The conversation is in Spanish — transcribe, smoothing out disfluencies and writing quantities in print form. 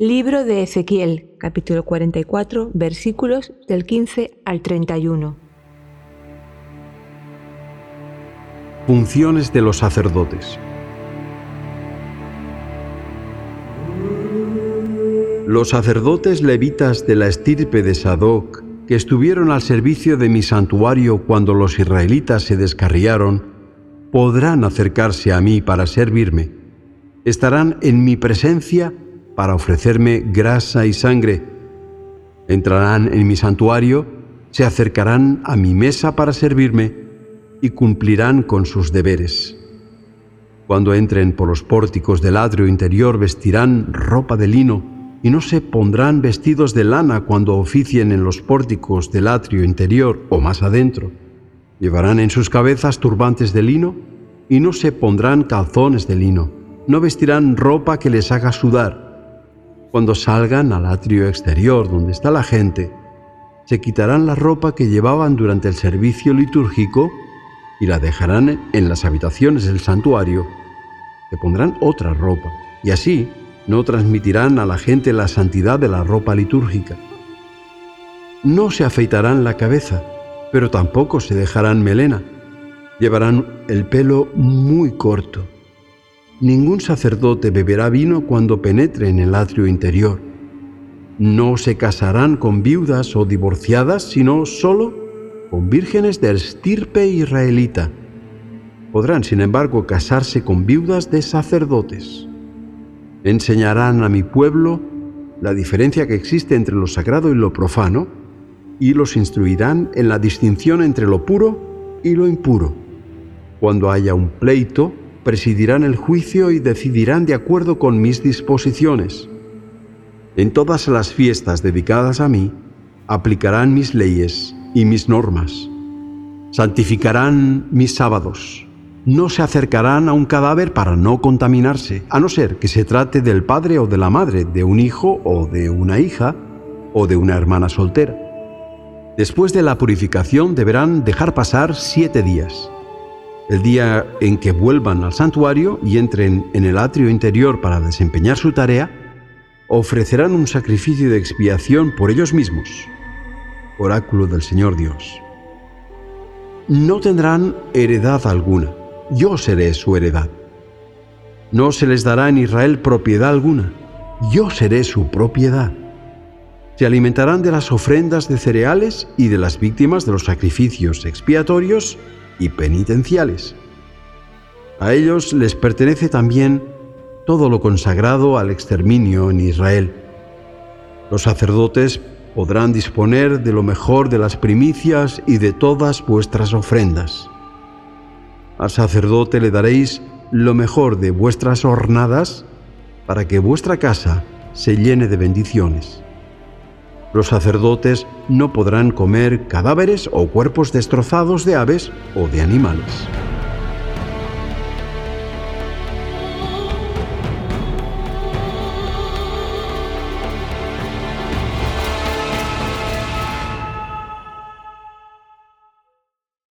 Libro de Ezequiel, capítulo 44, versículos del 15 al 31. Funciones de los sacerdotes. Los sacerdotes levitas de la estirpe de Sadoc, que estuvieron al servicio de mi santuario cuando los israelitas se descarriaron, podrán acercarse a mí para servirme. Estarán en mi presencia para ofrecerme grasa y sangre. Entrarán en mi santuario, se acercarán a mi mesa para servirme y cumplirán con sus deberes. Cuando entren por los pórticos del atrio interior vestirán ropa de lino y no se pondrán vestidos de lana cuando oficien en los pórticos del atrio interior o más adentro. Llevarán en sus cabezas turbantes de lino y no se pondrán calzones de lino. No vestirán ropa que les haga sudar. Cuando salgan al atrio exterior donde está la gente, se quitarán la ropa que llevaban durante el servicio litúrgico y la dejarán en las habitaciones del santuario. Se pondrán otra ropa y así no transmitirán a la gente la santidad de la ropa litúrgica. No se afeitarán la cabeza, pero tampoco se dejarán melena. Llevarán el pelo muy corto. Ningún sacerdote beberá vino cuando penetre en el atrio interior. No se casarán con viudas o divorciadas, sino solo con vírgenes de estirpe israelita. Podrán, sin embargo, casarse con viudas de sacerdotes. Enseñarán a mi pueblo la diferencia que existe entre lo sagrado y lo profano, y los instruirán en la distinción entre lo puro y lo impuro. Cuando haya un pleito, presidirán el juicio y decidirán de acuerdo con mis disposiciones. En todas las fiestas dedicadas a mí, aplicarán mis leyes y mis normas. Santificarán mis sábados. No se acercarán a un cadáver para no contaminarse, a no ser que se trate del padre o de la madre, de un hijo o de una hija, o de una hermana soltera. Después de la purificación deberán dejar pasar 7 días. El día en que vuelvan al santuario y entren en el atrio interior para desempeñar su tarea, ofrecerán un sacrificio de expiación por ellos mismos. Oráculo del Señor Dios. No tendrán heredad alguna, yo seré su heredad. No se les dará en Israel propiedad alguna, yo seré su propiedad. Se alimentarán de las ofrendas de cereales y de las víctimas de los sacrificios expiatorios y penitenciales. A ellos les pertenece también todo lo consagrado al exterminio en Israel. Los sacerdotes podrán disponer de lo mejor de las primicias y de todas vuestras ofrendas. Al sacerdote le daréis lo mejor de vuestras hornadas para que vuestra casa se llene de bendiciones. Los sacerdotes no podrán comer cadáveres o cuerpos destrozados de aves o de animales.